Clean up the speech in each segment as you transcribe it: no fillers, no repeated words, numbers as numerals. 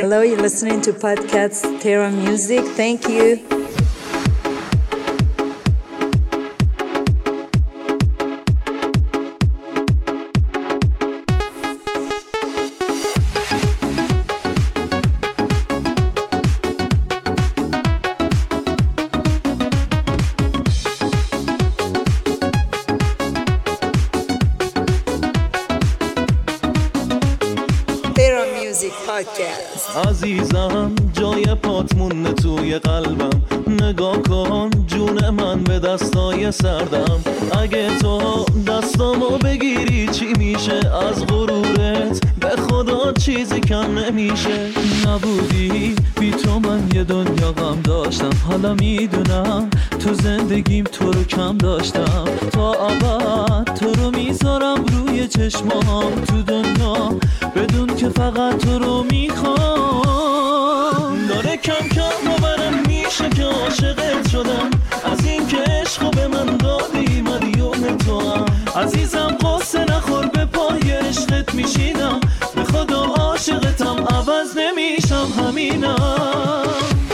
Hello, you're listening to podcast Terra Music. Thank you. عزیزم جای پات مونده توی قلبم، نگاه کن جون من به دستای سردم. اگه تو دستامو بگیری چی میشه؟ از غرورت به خدا چیزی کم نمیشه. نبودی بی تو من یه دنیا غم داشتم، حالا میدونم تو زندگیم تو رو کم داشتم. تا ابد تو رو میذارم روی چشمام تو دنیا، بدون که فقط تو رو میخوام. داره کم کم باورم میشه که عاشقت شدم، از این که عشقو به من دادی مدیون تو هم. عزیزم قصه نخور به پای عشقت میشینم، به خدا عاشقتم عوض نمیشم همینم.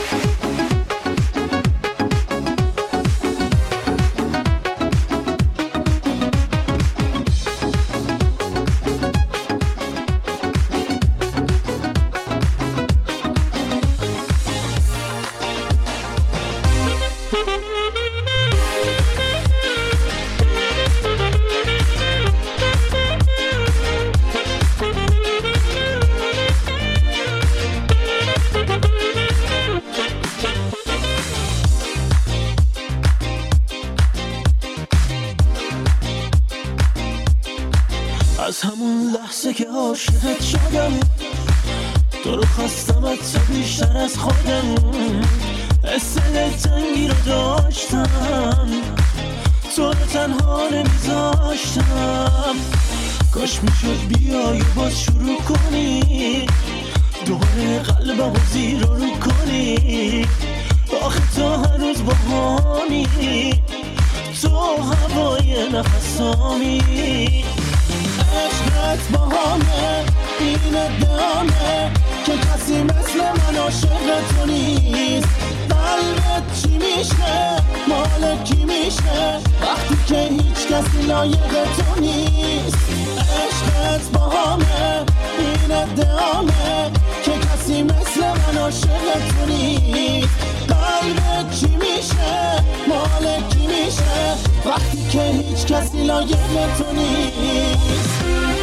از همون لحظه که عاشقت شدم، تو رو خواستم از تو بیشتر از خودم. دل تنگی رو داشتم، تو رو تنها نمیذاشتم. کاش میشد بیای باز شروع کنی، دوباره قلبمو زیر رو کنی. آخه تو هنوز باهامی، تو هوای نفسامی. عشقت باهامه این ادامه که کسی مثل من عاشق تو نیست. قلبت چی میشه؟ مال کی میشه وقتی که هیچ کسی لایق تو نیست؟ عشقت باهامه این ادامه که کسی مثل من عاشق تو نیست. قلبت چی میشه؟ مال کی میشه وقتی که هیچ کسی لایق تو نیست؟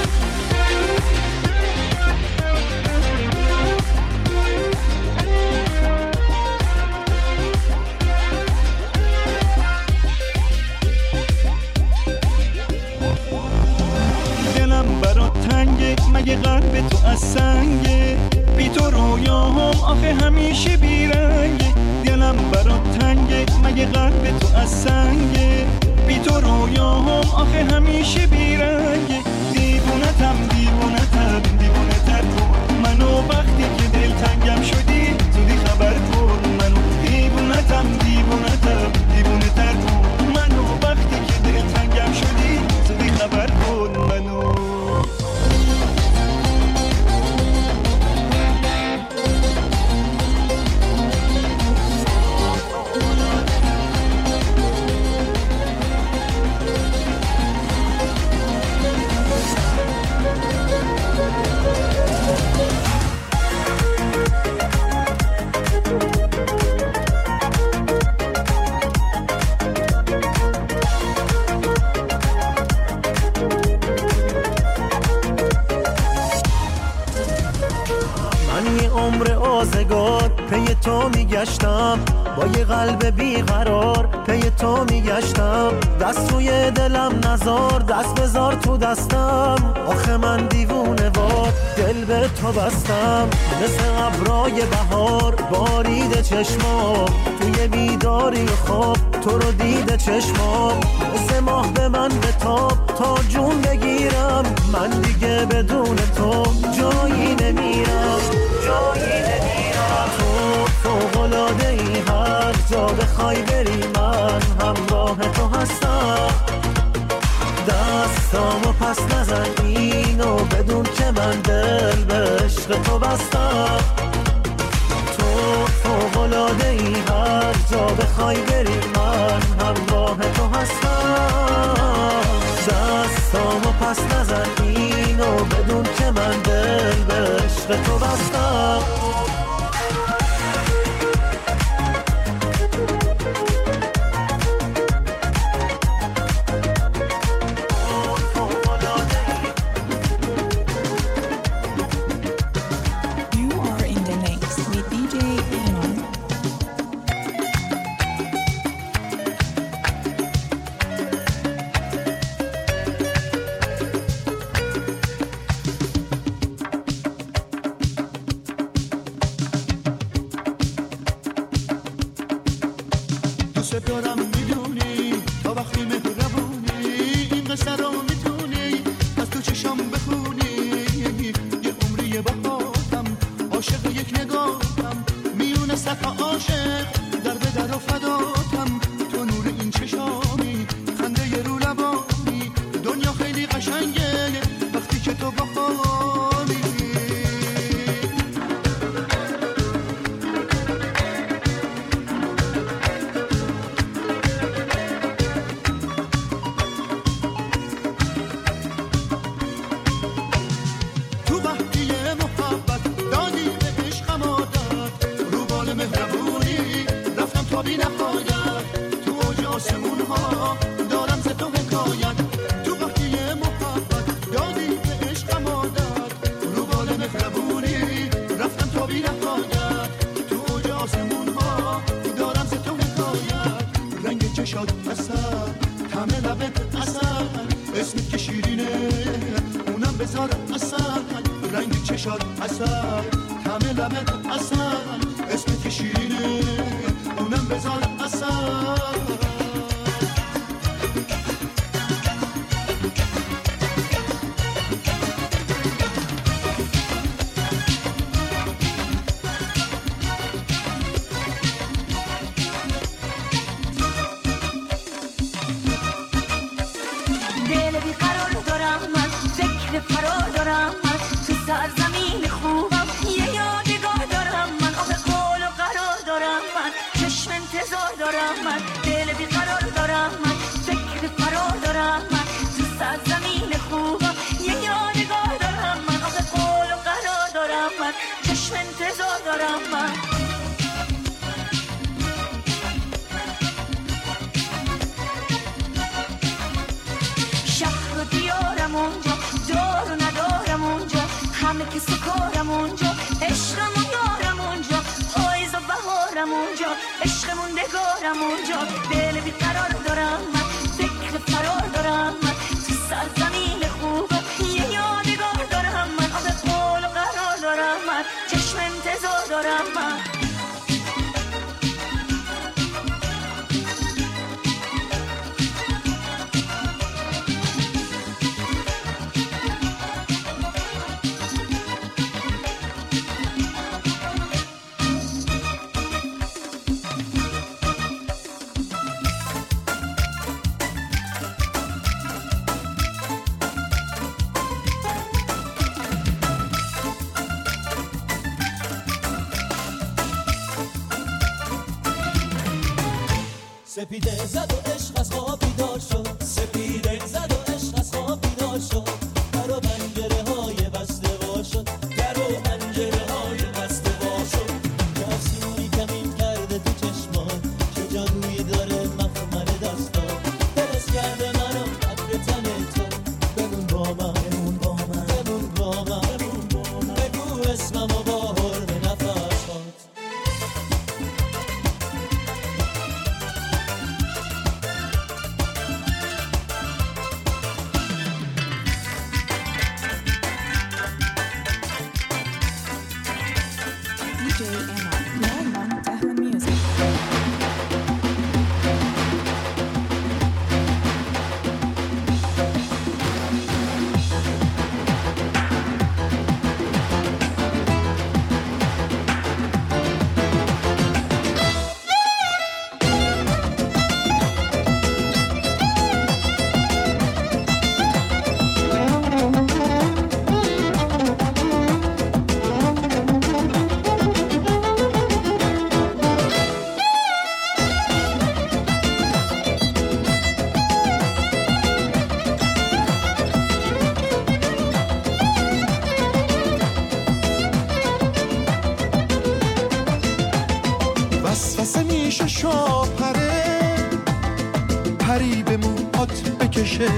دلم برات تنگه، مگه قلب تو از سنگه؟ بی تو رویاهم آخه همیشه بیرنگه. دلم برات تنگه، مگه قلب تو از سنگه؟ بی تو رویاهم آخه همیشه بیرنگه. دیوونتم دیوونتم دیوونتر کن منو، وقتی که دل تنگم شدی زودی خبر کن منو. دیوونتم دیوونتم دیوونتر کن منو، وقتی که دل تنگم شدی زودی خبر کن منو. آزگار پی تو میگشتم، با یه قلب بیقرار پی تو میگشتم. دست روی دلم نزار، دست بذار تو دستم. آخه من دیوونه وار دل به تو بستم. مثل ابرای بهار بارید چشمام، توی بیداری و خواب تو رو دیده چشمام. مثل ماه به من بتاب تا جون بگیرم، من دیگه بدون تو جایی نمیرم. تو فوق‌العاده ای، هر جا بخوای بری من همراه تو هستم. دستامو پس نزن اینو بدون که من دل به عشق تو بستم. دوست دارم میدونی تا وقتی مهربونی این قصه رو میتونی از تو چشام بخونی یه عمری باهاتم عاشق یک نگاهتم میونه صفا عاشق در به در و فداتم تو نور این چشامی خنده ی رو لبانی دنیا خیلی قشنگه وقتی که تو باهامی بی نهایت تو اوج آسمون ها دارم ز تو حکایت تو وقتی محبت دادی به عشقم عادت رو بال مهربونی رفتم تا بی نهایت تو اوج آسمون ها دارم ز تو حکایت رنگ چشات اثر طعم لبت اثر اسمت که شیرینه اونم بذار اثر رنگ چشات اثر طعم لبت اثر اسمت که شیرینه اونم بذار اثر دل بیقرار دارم من فکر فرار دارم من تو سرزمین خوبم یه یادگار دارم من آخه قول و قرار دارم من چشم انتظار دارم من دل بیقرار دارم من فکر فرار دارم من تو سرزمین خوبم یه یادگار دارم من آخه قول و قرار دارم من چشم انتظار دارم من شهر و دیارم اونجا دار و ندارم اونجا همه که سکارم اونجا عشقم و یارم اونجا پاییز و بهارم اونجا عشقمون نگارم اونجا دل بیقرار دارم من فکر فرار دارم من تو سرزمین خوبم یه یادگار دارم من آخه قول و قرار دارم من چشم انتظار دارم من سپیده زد و عشق از خواب بیدار شد سپیده زد و عشق از خواب بیدار شد در و پنجره های بسته وا شد در و پنجره های بسته وا شد که افسونی کمین کرده تو چشمان چه جادویی داره مخمل دستان درس کرده منم عطر تن تو بمون با من بمون با من بمون با من بمون با من بگو اسمم و با حرم نفسات وسوسه میشه شاپره پری به موهات بکشه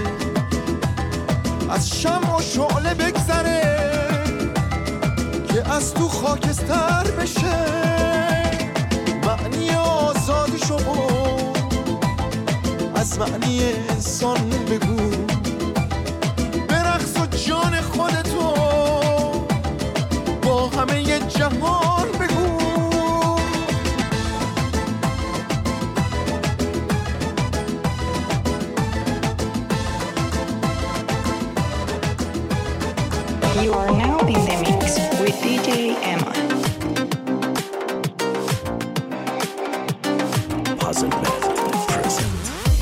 از شمع و شعله بگذره که از تو خاکستر بشه معنی آزادیشو از معنی انسان بگو برقص و جان خودتو با همه ی جهان بگو You are now in the mix with DJ Emma. Puzzle Band present.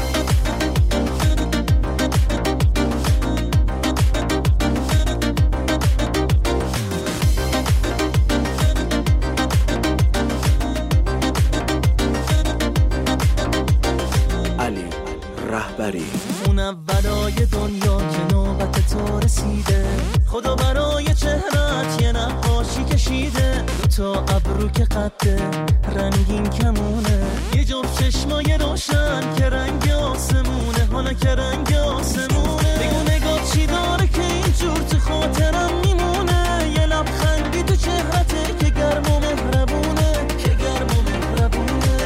علی رهبری. اون اولای دنیا که نوبت تو رسیده، خدا برای چهرت یه نقاشی کشیده. تا ابرو که قده رنگین کمونه، یه جفت چشمای روشن که رنگ آسمونه. حالا که رنگ آسمونه، بگو نگاه چی داره که اینجور تو خاطرم میمونه. یه لبخندی تو چهرته که گرم و مهربونه، که گرم و مهربونه.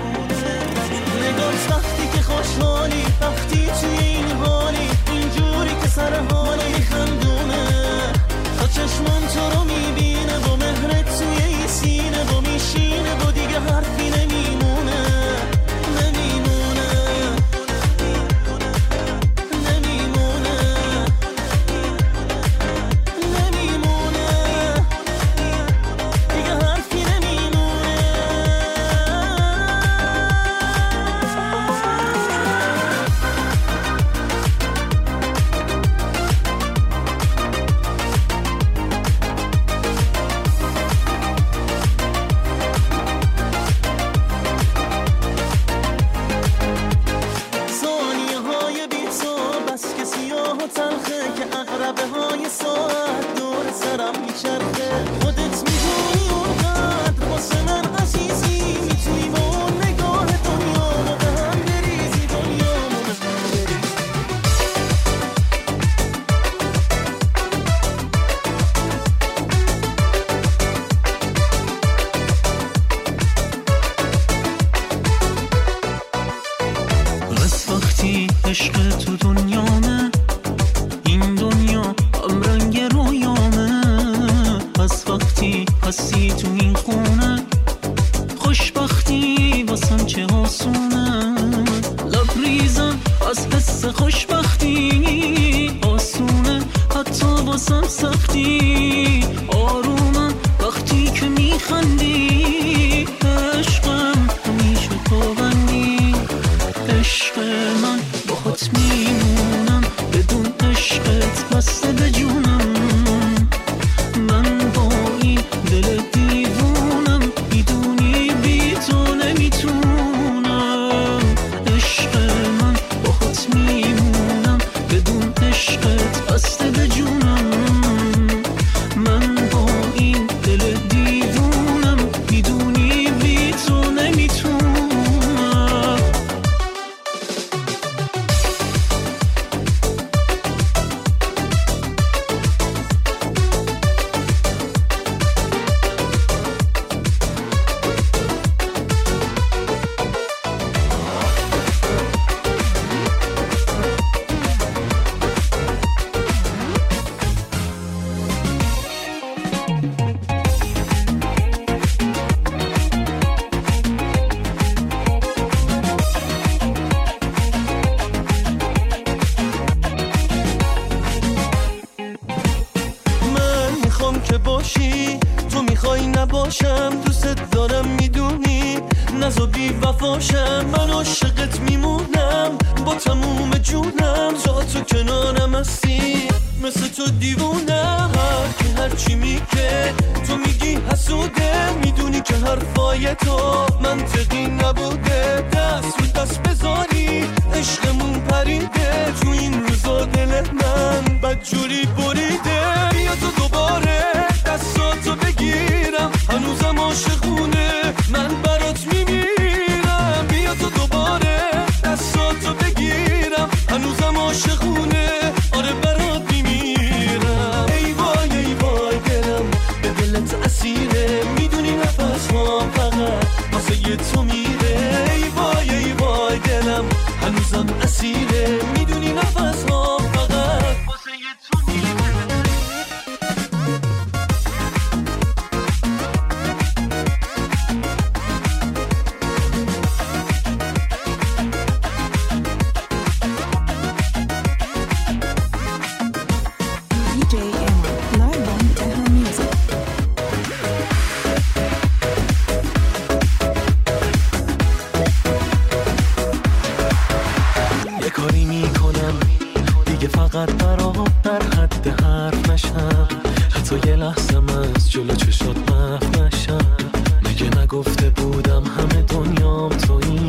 نگاه وقتی که خوشحالی، وقتی توی این حالی، اینجوری که سر حالا میخندونه. تا چشمان تو رو میبینه با مهرت توی این سینه، با میشینه با دیگه حرفی نمیمونه. نمیمونه نمیمونه نمیمونه دیگه حرفی نمیمونه. ثانیه های بی تو بس که سیاه و تلخه، که اقربه های ساعت دور سرم میچرخه. خودت میدونی اونقدر واسه من عزیزی، میتونی با اون نگاه دنیامو به هم بریزی، دنیامو به هم بریزی. بس وقتی عشق تو دنیامه، این دنیا هم رنگ رویامه. بس وقتی هستی تو این خونه، خوشبختی واسم چه آسونه. لبریزم از حس خوشبختی، آسونه حتی واسم سختی. آرومم وقتی که میخندی، عشقم همیشه تو بندی. عشق من باهات میمونم، بدون عشقت بسته به جونم. من با این دل دیوونم، میدونی بی تو نمیتونم. عشق من باهات میمونم، بدون عشقت بسته به جونم. من با این دل دیوونم، میدونی بی تو نمیتونم. من میخوام که باشی، تو میخوای نباشم. دوست دارم میدونی، نزا بی وفاشم. من عاشقت میمونم با تموم جونم. تا تو کنارم هستی مثل تو دیوونم. هر کی هر چی میگه تو میگی حسوده، میدونی که حرفای تو منطقی نبوده. دست رو دست بذاری عشقمون پریده، تو این روزا دل من بدجوری بریده. بیا تو دوباره دستاتو بگیرم، هنوزم عاشقونه من برات میمیرم. بیا تو دوباره دستاتو بگیرم، هنوزم عاشقونه آره برات میمیرم. ای وای ای وای دلم به دلت اسیره، میدونی نفس ها فقط واسه یه تو میره. ای وای ای وای دلم هنوزم اسیره، میدونی نفس ها فقط واسه یه تو میره. حتی یه لحظه من از جلو چشات محو نشم. مگه نگفته بودم همه دنیام تویی؟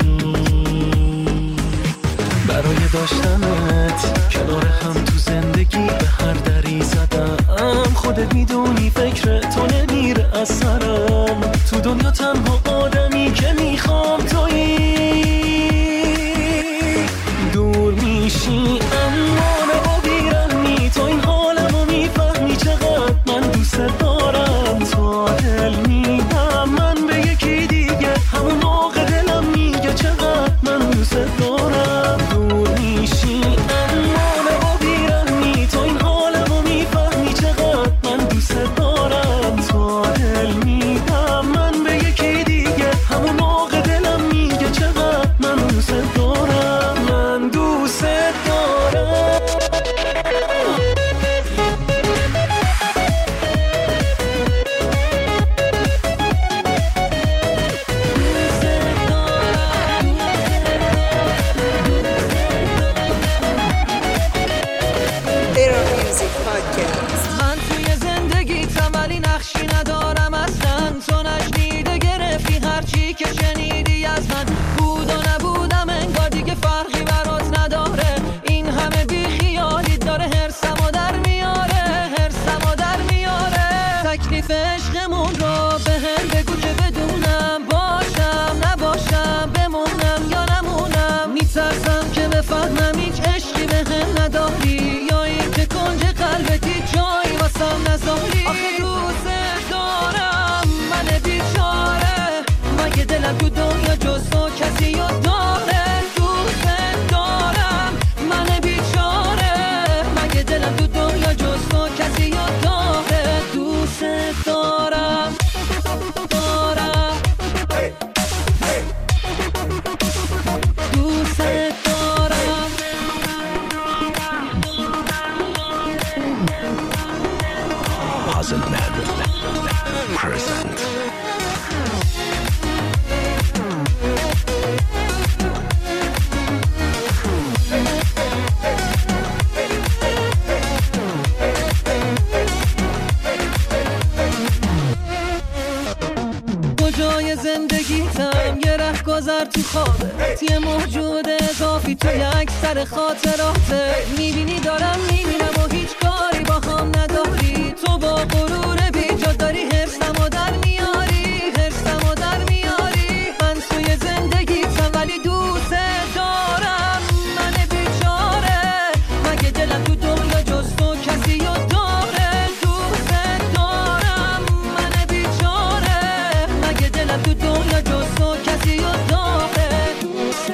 برای داشتنت کنار هم تو زندگی به هر دری زدم. خودت میدونی فکر تو نمیره از سرم. تو دنیا تنها آدمی که میخوام تویی. دور میشی اما نبا بیرحمی. تو این حالمو میفهمی چقدر من دوست دارم. تو دل میدم من به یکی دیگه، همون موقع دلم میگه چقدر من دوست دارم. دور میشی اما نبا بیرحمی. تو این حالمو میفهمی چقدر من دوست دارم. تو دل میدم من به یکی دیگه، همون موقع دلم میگه چقدر من دوست دارم. من دوست دارم. Terra Music Podcast. من توی زندگیتم ولی نقشی ندارم اصلا. تو نشنیده گرفتی هرچی که شنیدی از من. بود و نبودم انگار دیگه فرقی برات نداره. این همه بی خیالی داره هرسمو در میاره، هرسمو در میاره. تکلیف عشقمون رو به هم بگو که بدونم. باشم نباشم، بمونم یا نمونم. میترسم که بفهمم هیچ عشقی به هم نداری، یا این که کنج قلبتی جایی واسم نذاری. آخه دوست دارم من بیچاره. مگه دلم تو دنیا جز تو کسی رو داره؟ دوست دارم من بیچاره. مگه دلم تو دنیا جز تو کسی رو داره؟ دوست دارم دارم دوست دارم. Puzzle Man present. کجای زندگیتم یه رهگذر تو خوابت، یه موجود اضافی توی اکثر خاطراته. میبینی دارم میبینم و هیچ کاری با هم نداری. تو با غرور بیجا داری حرصمو در میاری، حرصمو در میاری. من توی زندگیتم ولی دوست دارم من بیچاره. مگه دلم تو دنیا جز تو کسی رو داره؟ دوست دارم من بیچاره. مگه دلم تو دنیا جز تو کسی رو داره؟ دوست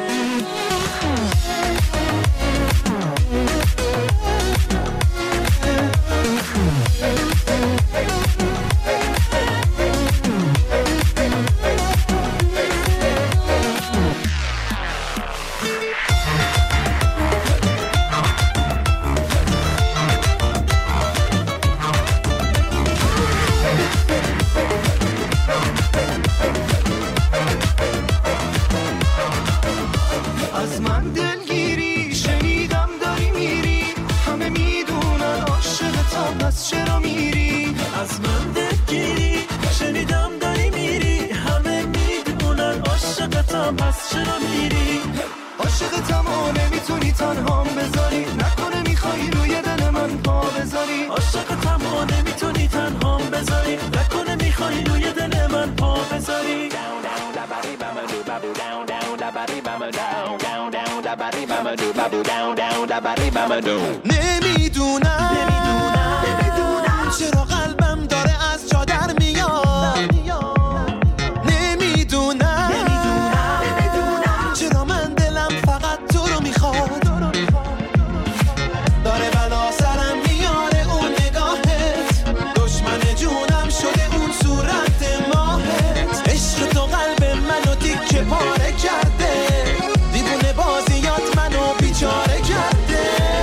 از من دلگیری شنیدم داری میری. همه میدونن عاشقتم پس چرا میری؟ از من دلگیری شنیدم داری میری. همه میدونن عاشقتم پس چرا میری؟ عاشقتم و نمیتونی تنهام بذاری. نکنه میخوای روی دل من پا بذاری. عاشقتم و نمیتونی تنهام بذاری. نکنه میخوای روی دل من پا بذاری. نمیدونم چرا قلبم داره از جا در میاد. نمیدونم چرا من دلم فقط تو رو میخواد. داره بلا سرم میاره اون نگاهت. دشمن جونم شده اون صورت ماهت. عشق تو قلب منو تیکه پاره کرده. دیوونه بازیات منو بیچاره کرده.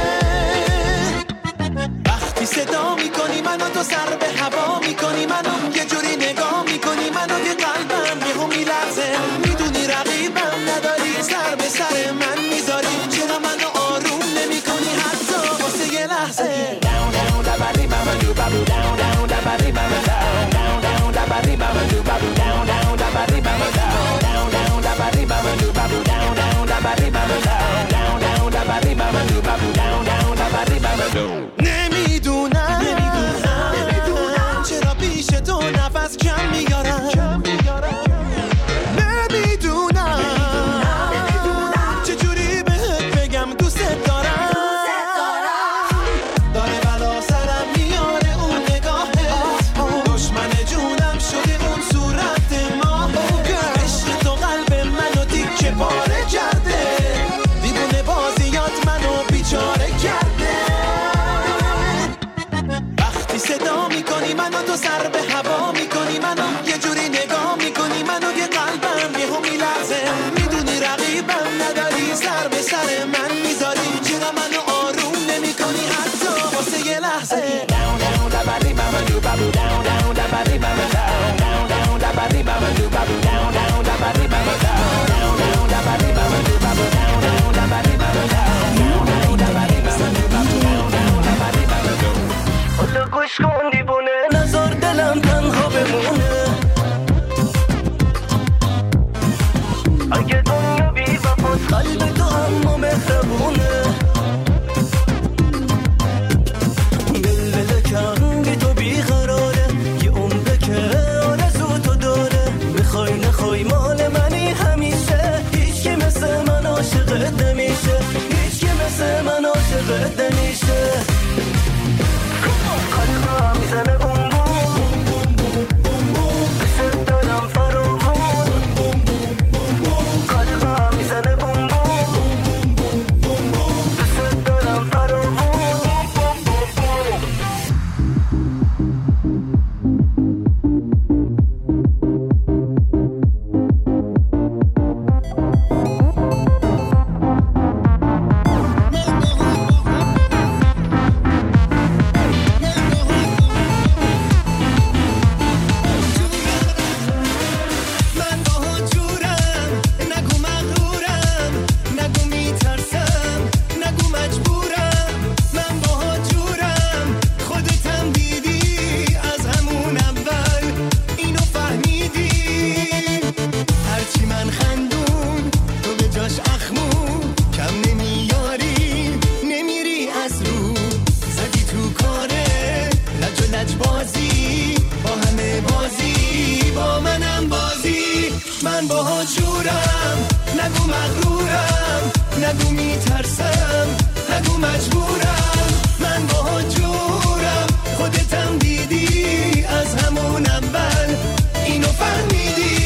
وقتی صدا میکنی منو تو سر به هوا میکنی. منو یه جوری نگاه میکنی. منو که قلبم یهو میلرزه. میدونی رقیبم نداری. سر به سر من میذاری. چرا منو آروم نمیکنی حتی واسه یه لحظه. وا میکنی منو، تو سر به هوا میکنی منو، یه جوری نگاه میکنی منو که قلبم یهو میلرزه. میدونی رقیبم نداری، سر به سر من میذاری، چرا منو آروم نمیکنی حتی واسه یه لحظه. حالا گوش کن دیوونه، نذار دلم تنها بمونه. اگه دنیا بی وفاست قلب تو اما مهربونه. دل کنگ تو بیقراره، یه عمره که آرزو تو داره. بخوای نخوای مال منی همیشه، هیچ که مثل من عاشقت نمیشه، هیچ که مثل من عاشقت نمیشه. قلبم میزنه بوم بوم، بست دارم فراغون. قلبم میزنه بوم بوم، بست دارم فراغون. من با جورم، نگو مغرورم، نگو میترسم، نگو مجبورم. من با جورم، خودتم دیدی از همون اول، اینو فهمیدی.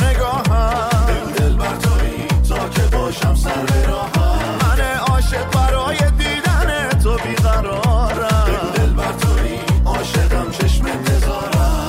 نگاهم دل بر تویی تا که باشم سر به راهم من عاشق برای دیدن تو بیقرارم دل بر تویی عاشقم چشم انتظارم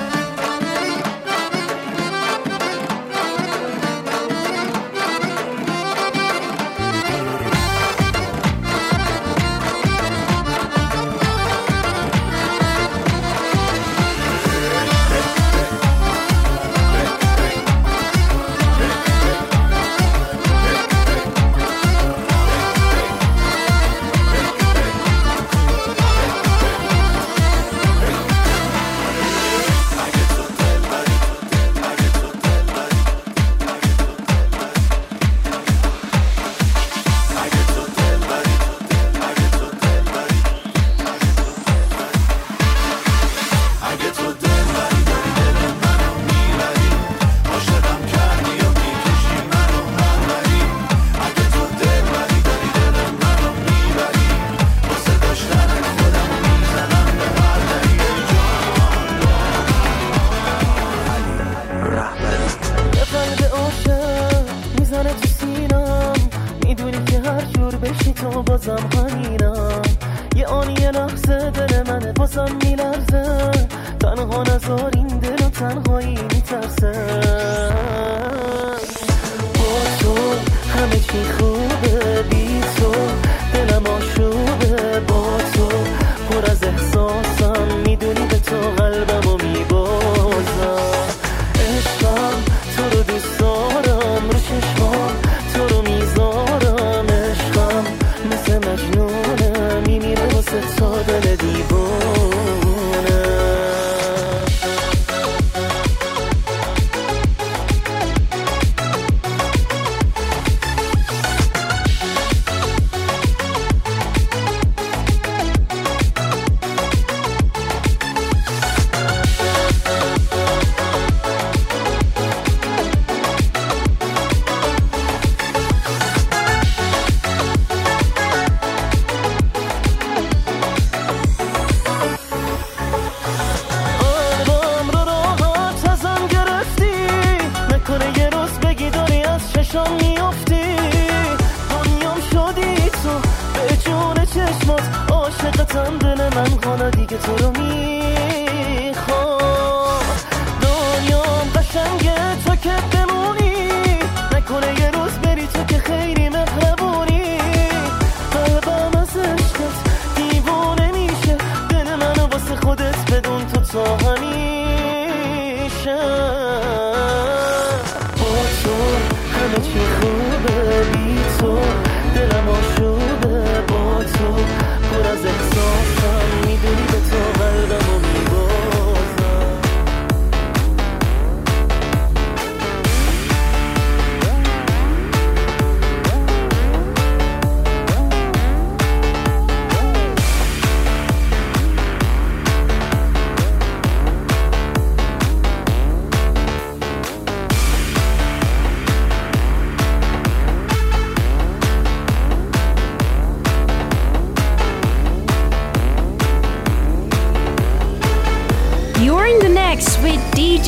With DJ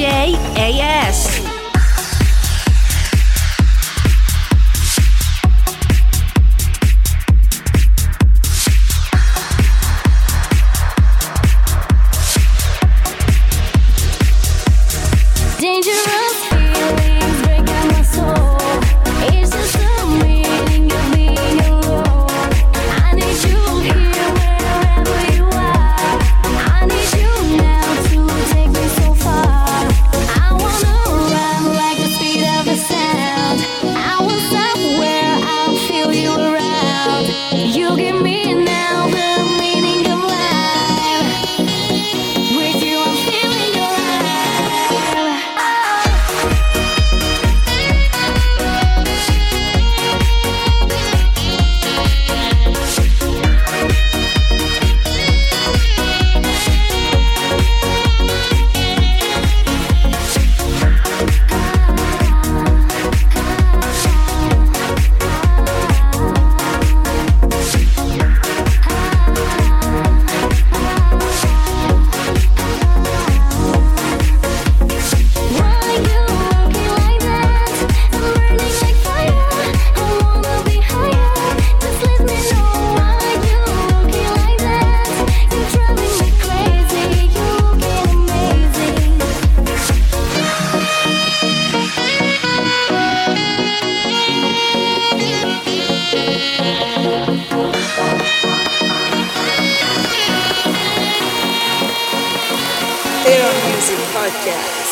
AS. I wanna Podcast.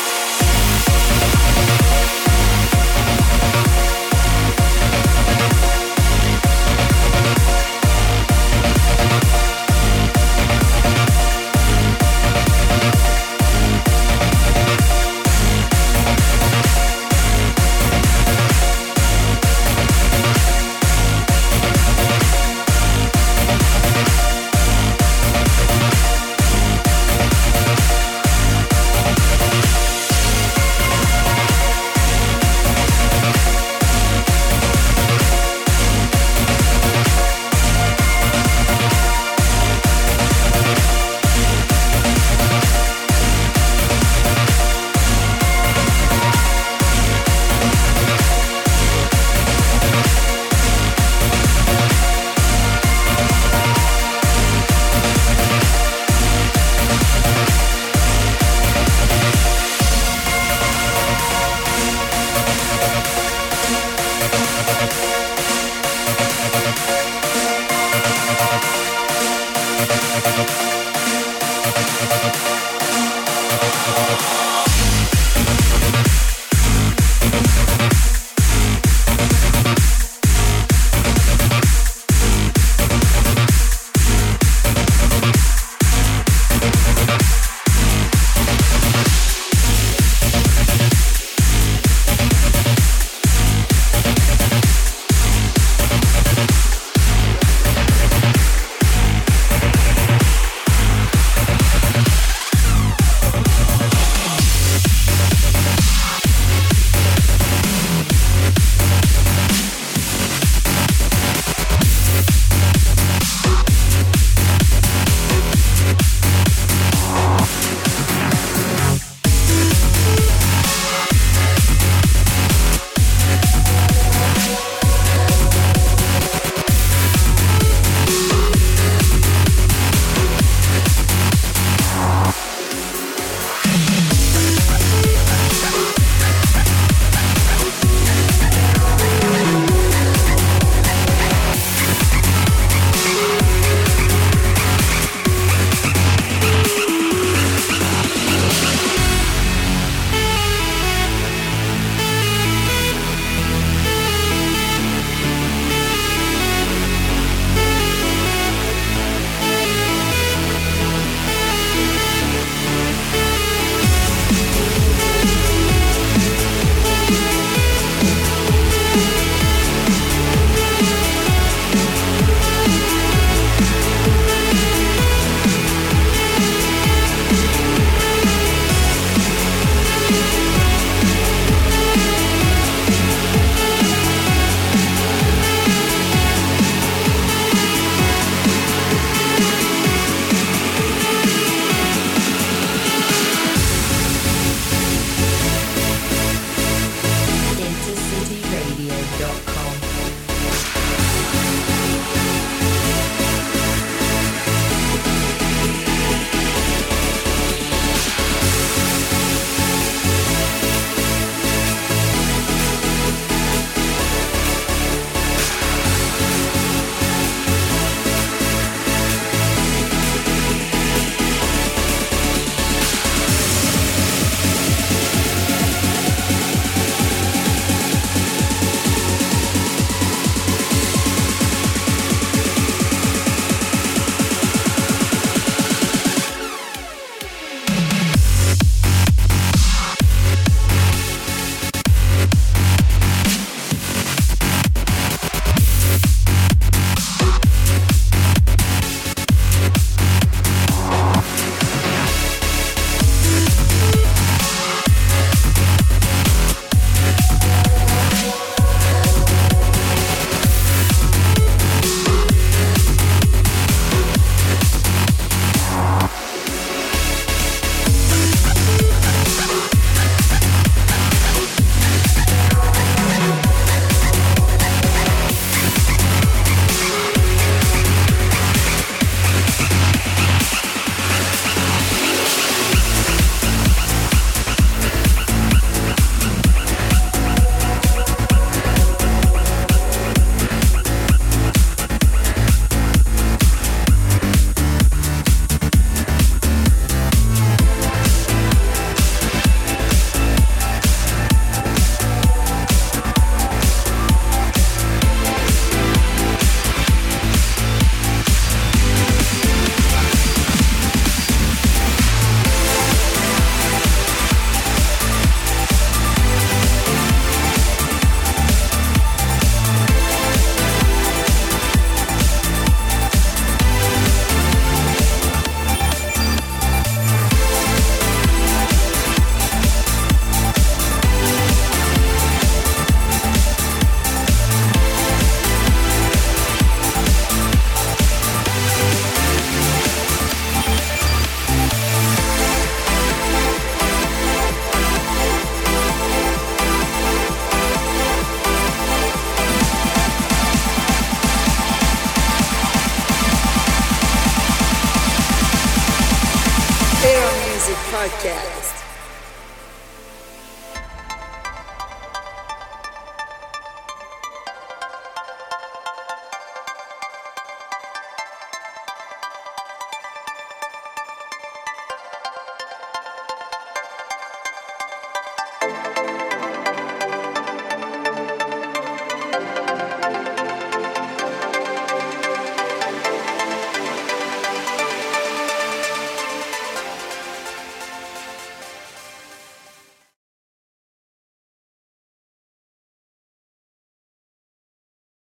Podcast.